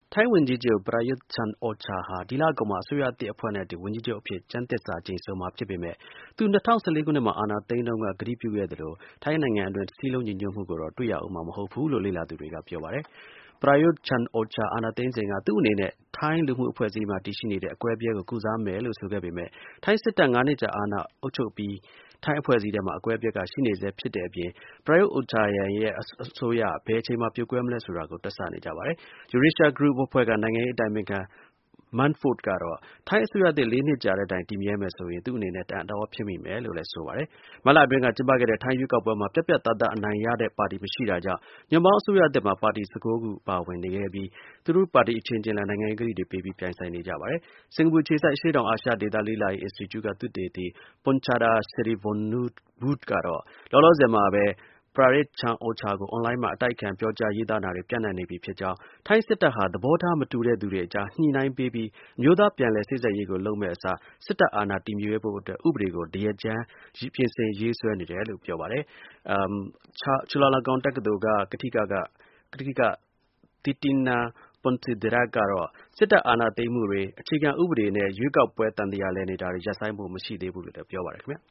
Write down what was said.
ထိုင်းဝန်ကြီးချုပ် Prayut Chan-o-cha ဟာ ဒီလကုန်မှာ အစိုးရသစ်အဖွဲ့နဲ့အတူ ဝန်ကြီးချုပ်အဖြစ် ကျမ်းသစ္စာကျိန်ဆိုမှာဖြစ်ပေမဲ့ သူ 2014 ခုနှစ်မှာ အာဏာသိမ်းတုန်းက ကတိပြုခဲ့သလို ထိုင်းနိုင်ငံအတွင်း စည်းလုံးညီညွတ်မှုကိုတော့ တွေ့ရဦးမှာ မဟုတ်ဘူးလို့ လေ့လာသူတွေက ပြောပါတယ်။ Prayut Chan-o-cha အာဏာသိမ်းစဉ်က သူ့အနေနဲ့ ထိုင်းလူမှုအဖွဲ့အစည်းမှာ တည်ရှိနေတဲ့ အကွဲအပြဲကို ကုစားမယ်လို့ ဆိုခဲ့ပေမဲ့ ထိုင်းစစ်တပ် ၅ နှစ်ကြာ အာဏာအုပ်ချုပ်အပြီး ထိုင်းအဖွဲ့အစည်းထဲမှာ အကွဲအပြဲက ရှိနေဆဲဖြစ်တဲ့အပြင် Prayut Chan-o-cha ရဲ့ အစိုးရ ဘယ်အချိန်မှာ ပြိုကွဲမလဲဆိုတာကို တွက်ဆနေကြပါတယ်။ Eurasia Group အဖွဲ့က နိုင်ငံရေးအတိုင်ပင်ခံ Manford ကတော့ ထိုင်းအစိုးရသစ် ၄ နှစ်ကြာတဲ့တိုင် တည်မြဲမယ်ဆိုရင် သူ့အနေနဲ့ အံ့သြဖြစ်မိမယ်လို့ ဆိုပါတယ်။ မတ်လအတွင်းက ကျင်းပခဲ့တဲ့ ထိုင်းရွေးကောက်ပွဲမှာ ပြတ်ပြတ်သားသား အနိုင်ရတဲ့ပါတီ မရှိတာကြောင့် ညွန့်ပေါင်းအစိုးရသစ်မှာ ပါတီ ၁၉ ခု ပါဝင်နေခဲ့ပြီး သူတို့ပါတီအချင်းချင်းလည်း နိုင်ငံရေးကတိတွေပေးပြီး ပြိုင်ဆိုင်နေကြပါတယ်။ စင်္ကာပူအခြေစိုက် အရှေ့တောင်အာရှဒေသ လေ့လာရေး အင်စတီကျုက သုတေသီ Pornchada Sirivaunudha ကတော့ လောလောဆယ်မှာပဲ Prayut Chan-o-cha ကို အွန်လိုင်းမှာ အတိုက်အခံ ပြောကြားရေးသားတာတွေ ပျံ့နှံ့နေပြီဖြစ်ကြောင်း၊ ထိုင်းစစ်တပ်ဟာ သဘောထားမတူတဲ့သူတွေအကြား ညှိနှိုင်းပေးပြီး အမျိုးသားပြန်လည်စေ့စပ်ရေးကို လုပ်မယ့်အစား စစ်တပ်အာဏာတည်မြဲဖို့အတွက် ဥပဒေကို ဒယက်ကြမ်း ပြင်ဆင်ရေးဆွဲနေတယ်လို့ ပြောပါတယ်။ Chulalongkorn တက္ကသိုလ်က ကထိက Thitinan Pongsudhirak ကတော့ စစ်တပ်အာဏာသိမ်းမှုတွေ၊ အခြေခံဥပဒေနဲ့ ရွေးကောက်ပွဲ သံသရာလည်နေတာတွေ ရပ်ဆိုင်းဖို့ မရှိသေးဘူးလို့ ပြောပါတယ်ခင်ဗျာ